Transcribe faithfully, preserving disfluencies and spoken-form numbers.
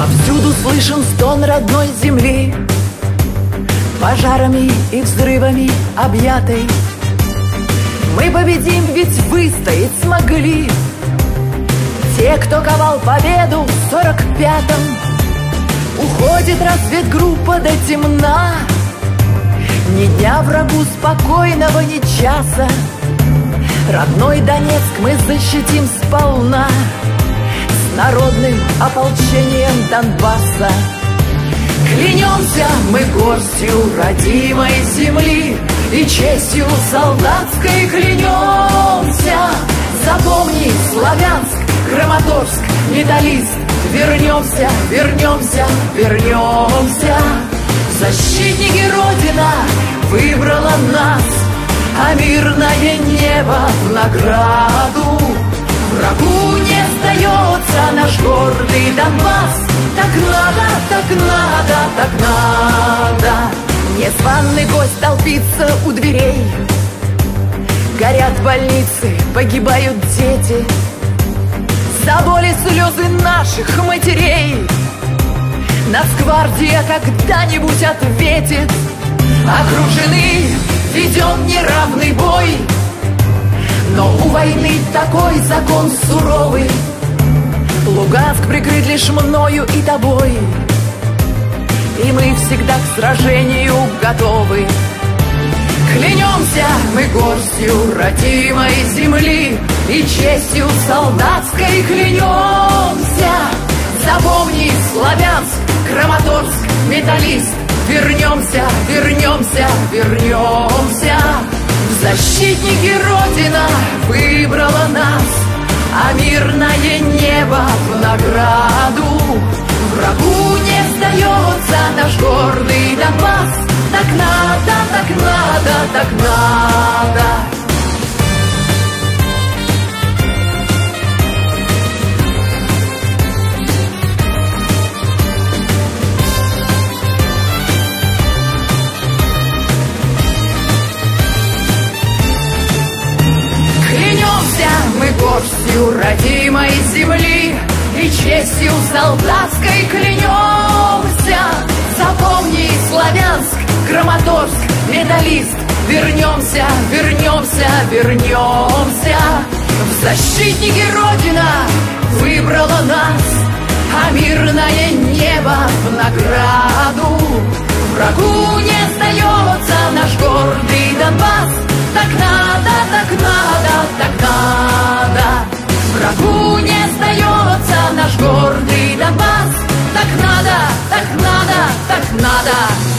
Повсюду слышен стон родной земли, пожарами и взрывами объятой. Мы победим, ведь выстоять смогли те, кто ковал победу в сорок пятом. Уходит разведгруппа до темна, ни дня врагу спокойного, ни часа. Родной Донецк мы защитим сполна с народным ополчением Донбасса. Клянемся мы горстью родимой земли и честью солдатской клянемся. Запомни, Славянск, Краматорск, Металлист, вернемся, вернемся, вернемся. Защитники Родина выбрала нас, а мирное небо в награду. Врагу не сдается наш гордый Донбасс. Так надо, так надо, так надо. Незваный гость толпится у дверей. Горят больницы, погибают дети. За боли слезы наших матерей Нацгвардия когда-нибудь ответит. Окружены, ведем неравный бой, но у войны такой закон суровый. Луганск прикрыт лишь мною и тобой, и мы всегда к сражению готовы. Клянемся мы горстью родимой земли и честью солдатской клянемся. Запомни, Славянск, Краматорск, Металлист, вернемся, вернемся, вернемся. Защитники Родина выбрала нас, а мирное небо в награду. Врагу не сдается наш гордый Донбасс. Так надо, так надо, так надо. Клянемся мы горстью родимой земли и честью солдатской клянемся. Запомни, Славянск, Краматорск, Металлист, вернемся, вернемся, вернемся. В защитники Родина выбрала нас, а мирное небо в награду. Врагу не сдается наш гордый Донбасс. Так надо, так надо, так надо. Врагу не сдается наш гордый Донбасс. Так надо, так надо, так надо.